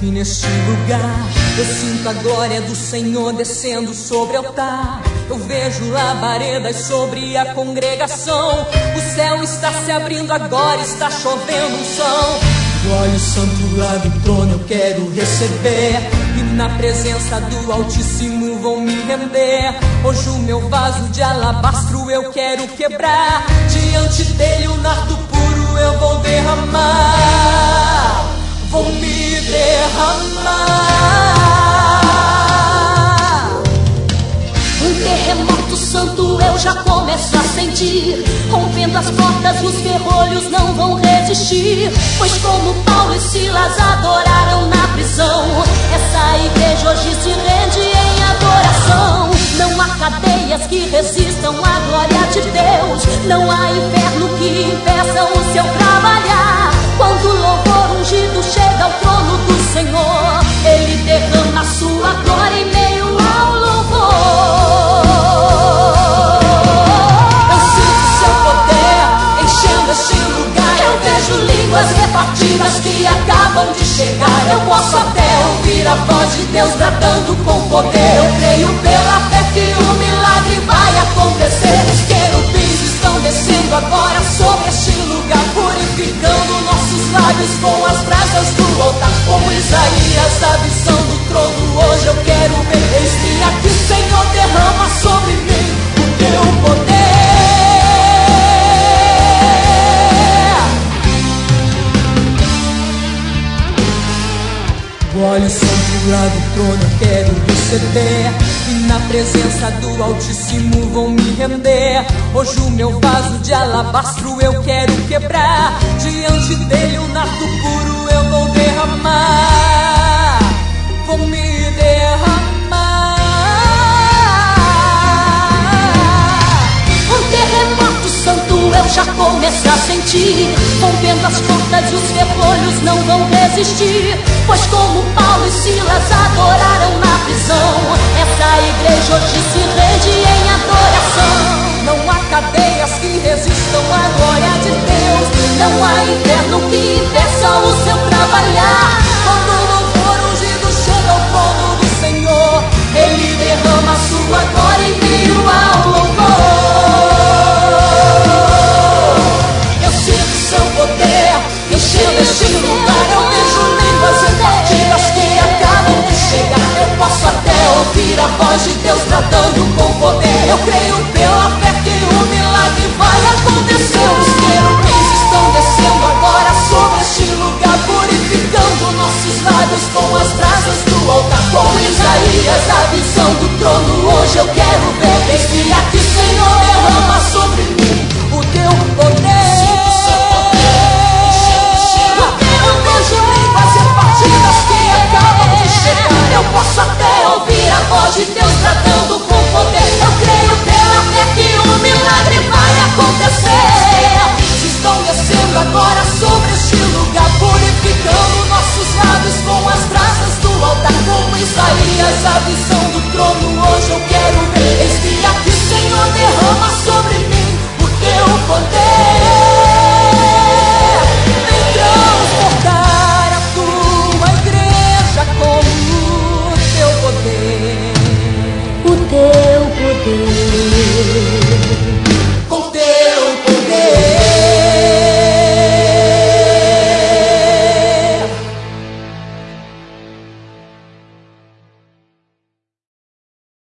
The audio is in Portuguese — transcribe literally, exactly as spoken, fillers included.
aqui neste lugar. Eu sinto a glória do Senhor descendo sobre o altar. Eu vejo labaredas sobre a congregação. O céu está se abrindo agora, está chovendo unção. O óleo santo lá do trono eu quero receber, e na presença do Altíssimo vou me render. Hoje o meu vaso de alabastro eu quero quebrar. Diante dele o nardo puro eu vou derramar. Vou me derramar. Um terremoto santo eu já começo a sentir. Rompendo as portas, os ferrolhos não vão resistir. Pois como Paulo e Silas adoraram na prisão, essa igreja hoje se rende em adoração. Não há cadeias que resistam à glória de Deus. Não há inferno que impeça o seu trabalhar. Quando o louvor ungido chega ao trono do Senhor, ele derrama a sua glória em meio ao louvor. Eu sinto seu poder enchendo este lugar. Eu vejo línguas repartidas que acabam de chegar. Eu posso até ouvir a voz de Deus bradando com poder. Eu creio pela fé que o milagre vai acontecer. Os querubins estão descendo agora sobre este lugar, purificando nossos lábios com as brasas do altar. Como Isaías, a visão do trono hoje eu quero ver. Eis-me aqui, Senhor, derrama sobre mim o teu poder. O óleo santo lá do trono eu quero receber, e na presença do Altíssimo vou me render. Hoje o meu vaso de alabastro eu quero quebrar. Diante dele o nardo puro eu vou derramar. Vou me derramar. Um terremoto santo eu já começo a sentir. Rompendo as portas, os ferrolhos não vão resistir. Pois como Paulo e Silas